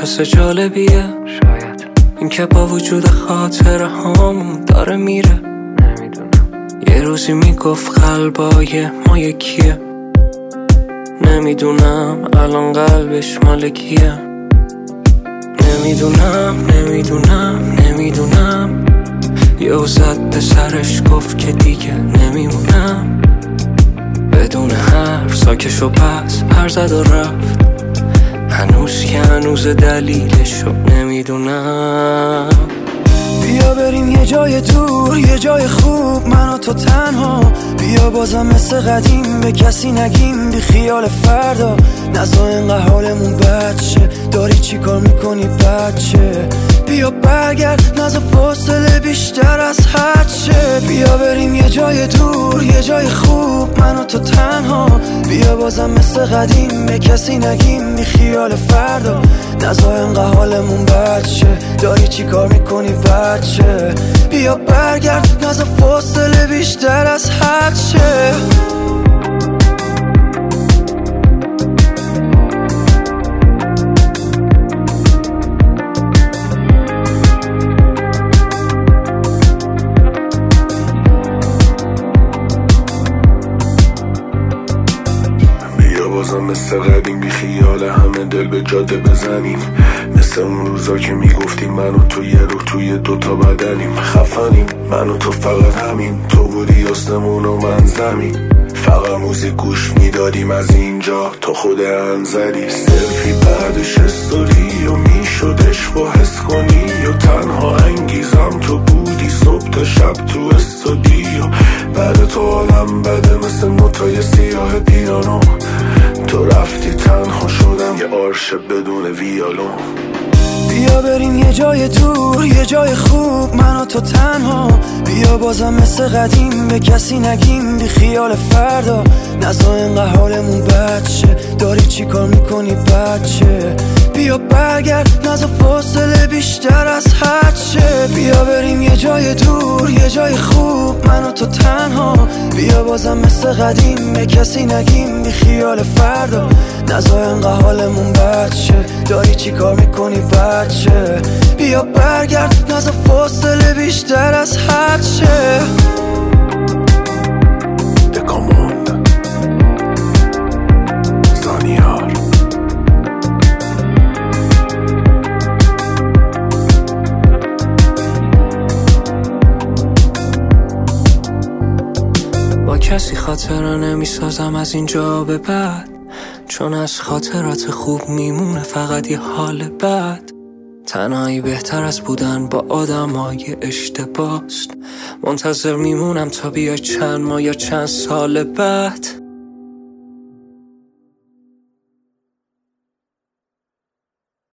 حس جالبیه شاید این که با وجود خاطره هامون داره میره. نمیدونم یه روزی میگفت قلبای ما یکیه. نمیدونم الان قلبش مال کیه. نمیدونم یه زد به سرش گفت که دیگه نمیمونم. بدون حرف ساکش و پس پر زد و رفت. هنوز که هنوز دلیلشو نمیدونم. بیا بریم یه جای دور، یه جای خوب، من و تو تنها. بیا بازم مثل قدیم به کسی نگیم، بی خیال فردا. نزا اینقدر حالمون بد شه، داری چی کار میکنی بچه؟ بیا برگرد، نزا فاصله بیشتر از حد شه. بیا بریم یه جای دور، یه جای خوب، من و تو تنها. بیا بازم مثل قدیم به کسی نگیم، بی خیال فردا. نزا اینقدر حالمون بد شه، داری چی کار میکنی بچه؟ بیا برگرد، نزا فاصله بیشتر از حد شه. بازم مثل قدیم بی خیال همه دل به جاده بزنیم. مثل اون روزا که میگفتیم من و تو یه روح توی دوتا بدنیم. خفنیم من و تو فقط همین، تو بودی آسمون و من زمین. فقط موزیک گوش میدادیم از اینجا تا خود انزلی. سلفی بعدش استوری و میشد عشق و حس کنی و تنها انگیزم تو بودی صبح تا شب تو استودیو. بعد تو عالم بده مثل نوتای سیاه پیانو. تو رفتی تنها شدم یه آرش بدون ویالون. بیا بریم یه جای دور، یه جای خوب، من و تو تنها. بیا بازم مثل قدیم به کسی نگیم، بی خیال فردا. نزا اینقدر حالمون بد شه، داری چی کار میکنی بچه؟ بیا برگرد، نزا فاصله بیشتر از حد شه. بیا بریم یه جای دور، یه جای خوب، من و تو تنها. بیا بازم مثل قدیم به کسی نگیم، بی خیال فردا. نزا اینقدر حالمون بد شه، داری چی کار میکنی بچه؟ بیا برگرد، نزا فاصله بیشتر از حد شه. دکاموند زانیار. با کسی خاطره نمیسازم از اینجا به بعد، چون از خاطرات خوب میمونه فقط یه حال بد. تنهایی بهتر از بودن با آدمای اشتباست. منتظر میمونم تا بیای چند ماه یا چند سال بعد.